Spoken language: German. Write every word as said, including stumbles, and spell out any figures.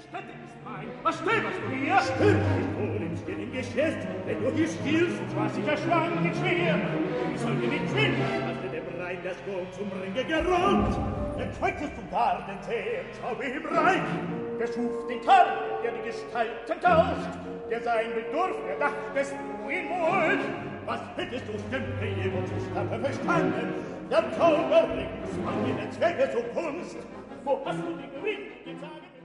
Stätte ist mein. Was stöberst du hier? Stör dich wohl im stillen Geschäft, wenn du hier spielst, was sich erschwanken schwer. Wie soll dir nicht finden, hast du dem Rhein das Gold zum Ringe geraubt? Entfeigtest du gar den Zähl, schau ihm rein. Wer schuf den Karl, der die Gestalten tauscht? Der sein Bedurf, der dachtest du ihn wohl? Was hättest du dem Leben und zu Stappe verstanden? Der Zauberring, zwang in den Zwecke zur Kunst. Wo hast du den Ring, den Sagen